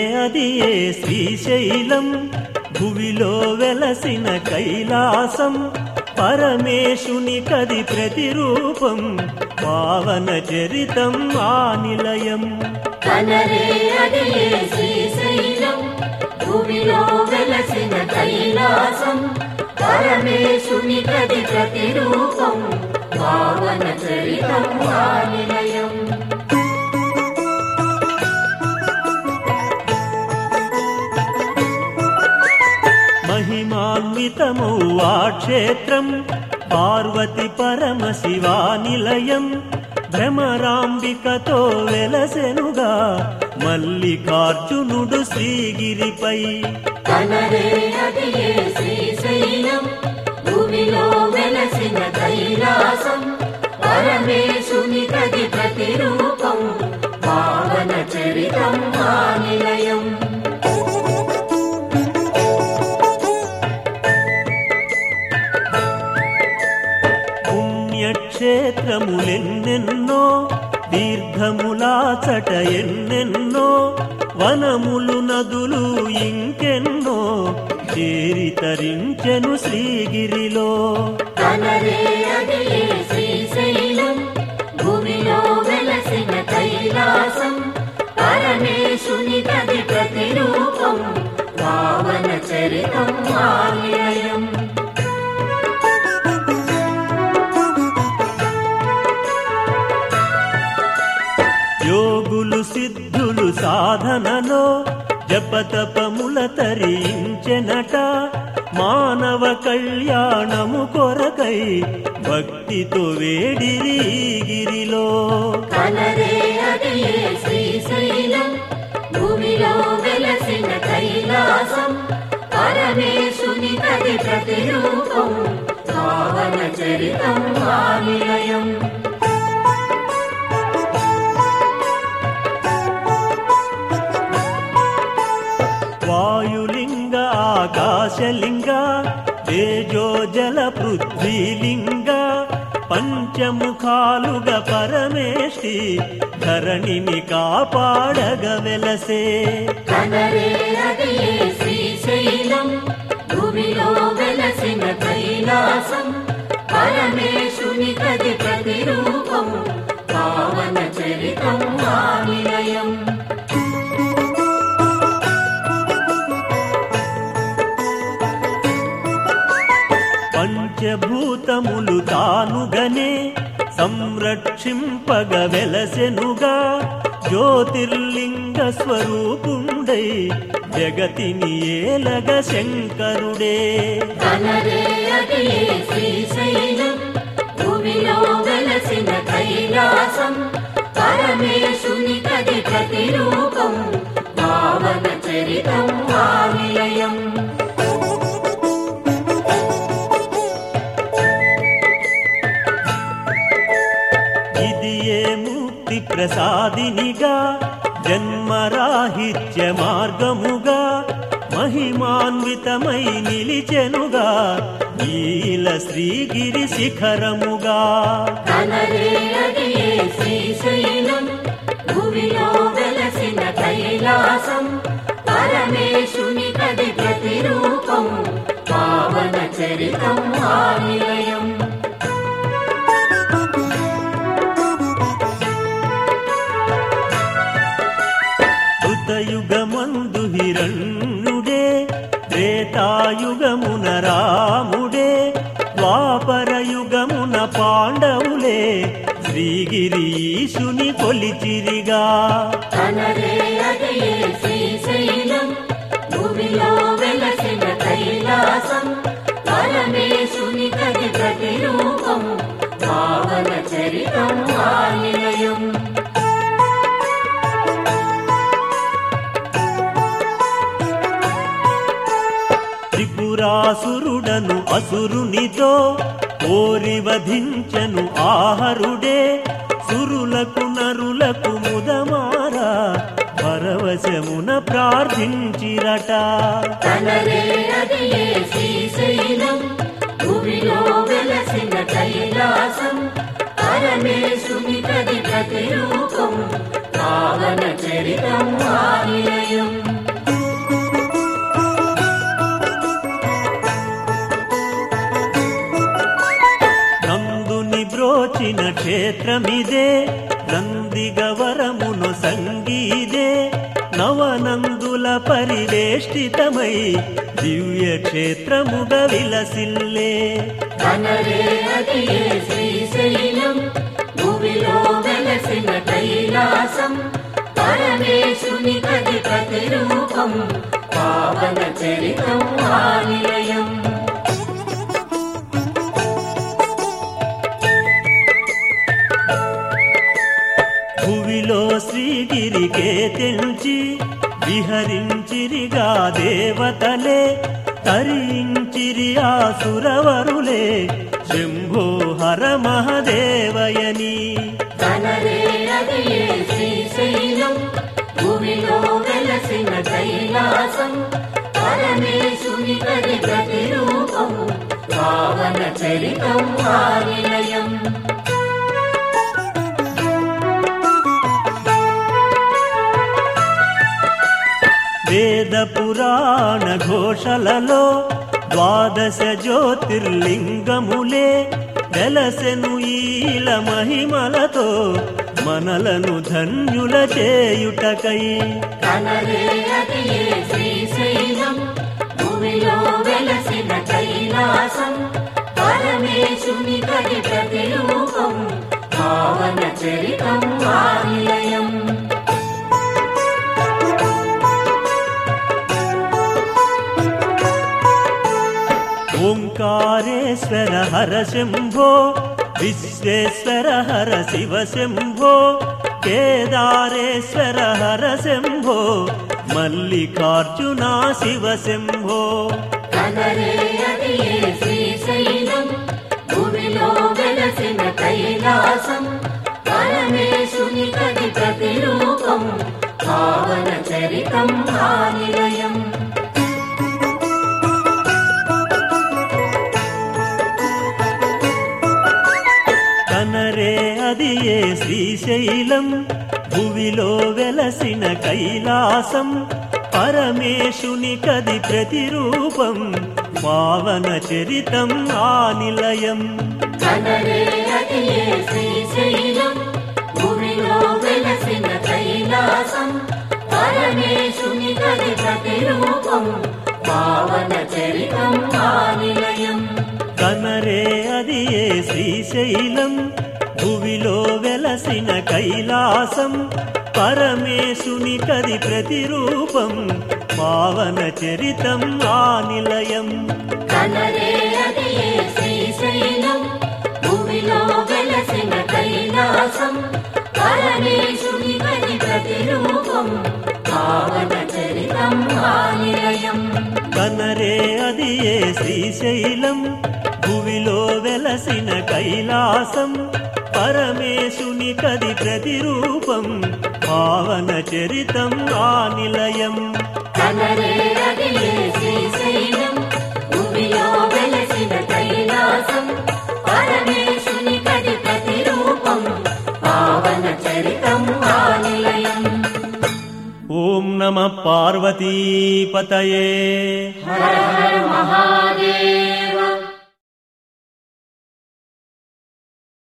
అది ఏ శ్రీశైలం భువిలో వెలసిన కైలాసం పరమేశుని కది ప్రతిరూపం పావన చరితం ఆ నిలయం కనరే అది ఏ శ్రీశైలం భూమిలో వెలసిన కైలాసం పరమేశుని కది ప్రతిరూపం పావన చరితం ఆ నిలయం మహిమాన్వితమౌ ఆ క్షేత్రం పార్వతి పరమశివా నిలయం భ్రమరాంబికతో వెలసెనుగా మల్లికార్జునుడు శ్రీగిరిపై కనరే అది ఏ శ్రీశైలం భూమిలో వెలసిన కైలాసం పరమేశుని కది ప్రతిరూపం పావన చరితం ఆ నిలయం పుణ్యక్షేత్రములెన్నెన్నో దీర్ఘములాచట ఎన్నెన్నో వనములు నదులు ఇంకెన్నో చేరితరించెను శ్రీగిరిలో కనరే అది ఏ శ్రీశైలం భూమిలో వెలసిన కైలాసం పరమేశుని కది ప్రతిరూపం పావన చరితం ఆ నిలయం యోగులు సిద్ధులు సాధనలో జపతపముల తరించెనట మానవ కళ్యాణము కొరకై భక్తితో వేడిరి గిరిలో కనరే అది ఏ శ్రీశైలం భూమిలో వెలసిన కైలాసం పరమేశుని కది ప్రతిరూపం పావన చరితం ఆ నిలయం వాయులింగ ఆకాశలింగ తేజో జల పృథ్వీలింగ పంచముఖాలుగా పరమేష్టి ధరణిని కాపాడగ వెలసే కనరే అది ఏ శ్రీశైలం భూమిలో వెలసిన కైలాసం పరమేశుని కది ప్రతిరూపం పావన చరితం ఆ నిలయం పంచభూతములు తానుగనే సంరక్షింపగ వెలసెనుగా జ్యోతిర్లింగ స్వరూపుండై జగతిని ఏలగ శంకరుడే కనరే అది ఏ శ్రీశైలం భూమిలో వెలసిన కైలాసం పరమేశుని కది ప్రతిరూపం పావన చరితం ఆ నిలయం ఇది ఏ ముక్తి ప్రసాదినిగా జన్మరాహిత్య మార్గముగా మహిమాన్వితమై నిలిచెనుగా నీల శ్రీగిరి శిఖరముగా కనరే అది ఏ శ్రీశైలం భూమిలో వెలసిన కైలాసం పరమేశుని కది ప్రతిరూపం పావన చరితం ఆ నిలయం కృతయుగమందు హిరణ్యుడే త్రేతాయుగమున రాముడే ద్వాపరయుగమున పాండవులే శ్రీగిరీశుని కొలిచిరిగా కనరే అది ఏ శ్రీశైలం భూమిలో వెలసిన కైలాసం పరమేశుని కది ప్రతిరూపం పావన చరితం ఆ నిలయం త్రిపురాసురుడను అసురునితో ఓరి వధించను ఆహరుడే సురులకు నరులకు ముదమారా పరవశమున ప్రార్థించిరట కనరే అది ఏ శ్రీశైలం భూమిలో వెలసిన కైలాసం పరమేశుని కది ప్రతిరూపం పావన చరితం ఆ నిలయం క్షేత్రమిదే నందిగవరమును సంగీదే నవనందుల పరివేష్టితమై దివ్య క్షేత్రముగా విలసిల్లే కనరే అదియే శ్రీశైలం భూమిలో వెలసిన కైలాసం పరమేశుని కది ప్రతిరూపం పావన చరితం ఆనిలయం భువిలో శ్రీగిరికే తెంచి విహరించిరిగా దేవతలే తరించిరి ఆసురవరులే శంభో హర మహదేవయని కనరే అదియే శ్రీశైలం భూమిలో వెలసిన కైలాసం పరమేశుని కది ప్రతిరూపం పావన చరితం ఆనిలయం వేద పురాణ ఘోషలలో ద్వాదశ జ్యోతిర్లింగములే వెలసెను ఈల మహిమలతో మనలను ధన్యుల చేయుటకై కనరే అదియే శ్రీశైలం భూమిలో వెలసిన కైలాసం పరమేశుని కది ప్రతిరూపం పావన చరితం ఆనిలయం ఓంకారేశ్వర హర శంభో విశ్వేశ్వర హర శివ శంభో కేదారేశ్వర హర శంభో మల్లికార్జున శివ శంభో కనరే అదియే శ్రీశైలం భూమిలో వెలసిన కైలాసం పరమేశుని కది ప్రతిరూపం పావన చరితం ఆనిలయం కనరే అదియే శ్రీశైలం భువిలో వెలసిన కైలాసం పరమేశుని కది ప్రతిరూపం పావన చరితం ఆనిలయం కనరే అదియే శ్రీశైలం భూమిలో వెలసిన కైలాసం పరమేశుని కది ప్రతిరూపం పావన చరితం ఆనిలయం కనరే అదియే శ్రీశైలం భువిలో వెలసిన కైలాసం పరమేశుని కది ప్రతిరూపం పావన చరితం ఆనిలయం కనరే అదియే శ్రీశైలం భూమిలో వెలసిన కైలాసం పరమేశుని కది ప్రతిరూపం పావన చరితం ఆనిలయం కనరే అదియే శ్రీశైలం భువిలో వెలసిన కైలాసం పరమేశుని కది ప్రతిరూపం పావన చరితం ఆనిలయం కనరే అదియే శ్రీశైలం భూమిలో వెలసిన కైలాసం పరమేశుని కది ప్రతిరూపం పావన చరితం ఆనిలయం ఓం నమః పార్వతీపతయే హర హర మహాదేవ